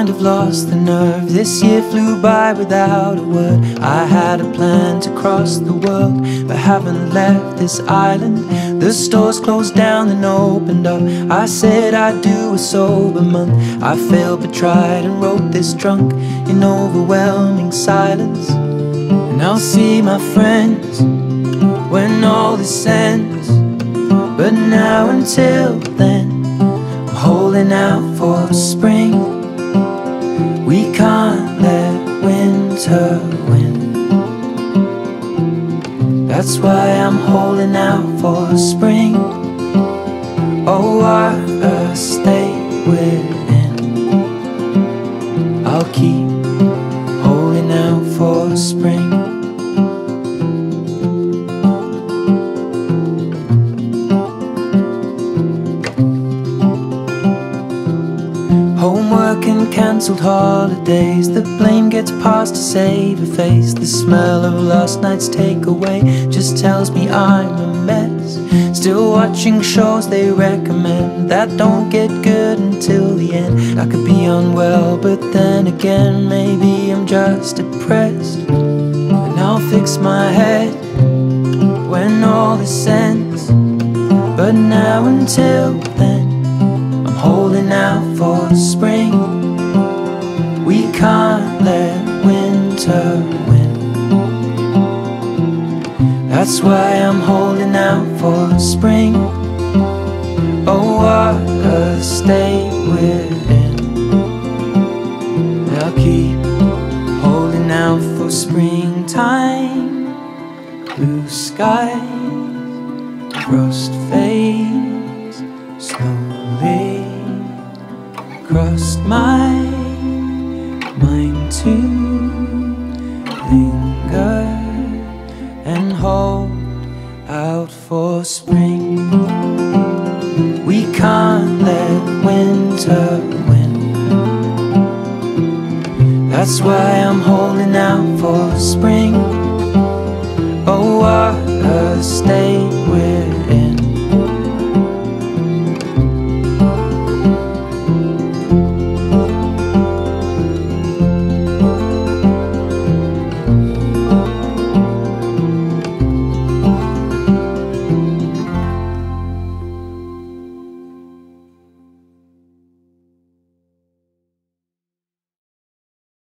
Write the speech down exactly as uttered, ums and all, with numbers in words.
kind of lost the nerve. This year flew by without a word. I had a plan to cross the world, but haven't left this island. The stores closed down and opened up. I said I'd do a sober month. I failed but tried and wrote this drunk in overwhelming silence. And I'll see my friends when all this ends, but now until then I'm holding out for spring. We can't let winter win. That's why I'm holding out for spring. Oh, water, stay within. I'll keep holding out for spring. Homework and cancelled holidays. The blame gets passed to save a face. The smell of last night's takeaway just tells me I'm a mess. Still watching shows they recommend that don't get good until the end. I could be unwell, but then again maybe I'm just depressed. And I'll fix my head when all this ends, but now until then I'm holding out for spring. We can't let winter win. That's why I'm holding out for spring. Oh, water, stay within. I'll keep holding out for springtime. Blue skies, frost fades slowly. Crossed my mind to linger and hold out for spring. We can't let winter win. That's why I'm holding out for spring. Oh, water, stay with